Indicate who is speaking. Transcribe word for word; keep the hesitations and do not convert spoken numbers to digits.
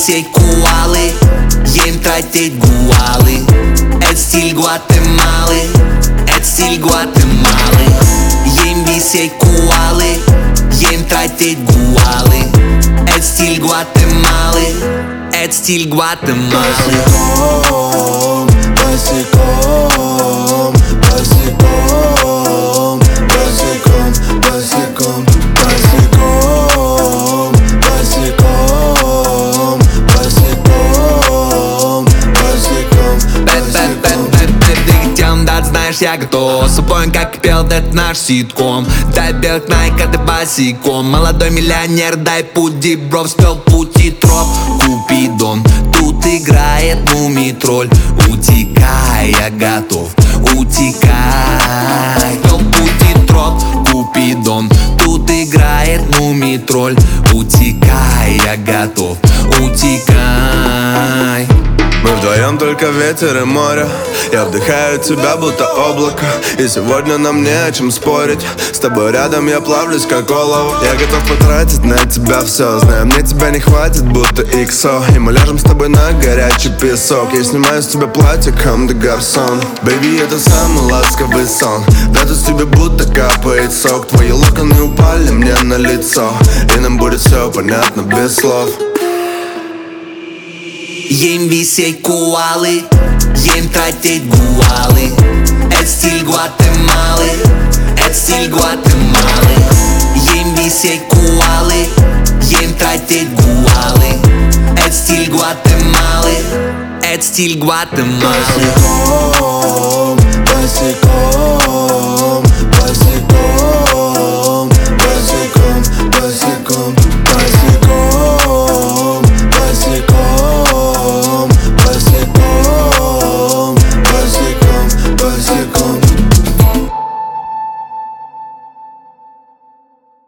Speaker 1: висеть куалы, ем тратить гуалы. Это стиль Гватемалы, это стиль Гватемалы. Ем висеть куалы, ем тратить гуалы. Это стиль Гватемалы, это стиль Гватемалы.
Speaker 2: Босиком, босиком, босиком, босиком, босиком, босиком, босиком, босиком, босиком.
Speaker 1: Тем, да, знаешь, я готов. С собой, как пел, это наш ситком. Дай белых найка, ты босиком. Молодой миллионер, дай путь, дибров. Спел путь и троп, Купидон. Тут играет мумий-тролль. Утекай, я готов, утекай. Спел путь и троп, Купидон. Тут играет мумий-тролль. Утекай, я готов, утекай.
Speaker 2: Мы вдвоем только ветер и море. Я вдыхаю тебя, будто облако. И сегодня нам не о чем спорить. С тобой рядом я плавлюсь, как олово. Я готов потратить на тебя все. Знаю, мне тебя не хватит, будто иксо. И мы ляжем с тобой на горячий песок. Я снимаю с тебя платье, come de garçon. Baby, это самый ласковый сон. Да тут с тебя будто капает сок. Твои локоны упали мне на лицо. И нам будет все понятно без слов.
Speaker 1: Ем висеть куалы, ем тратить гуалы. Это стиль Гватемалы, это стиль Гватемалы. Ем висеть куалы, ем тратить гуалы. Это стиль Гватемалы, это стиль Гватемалы.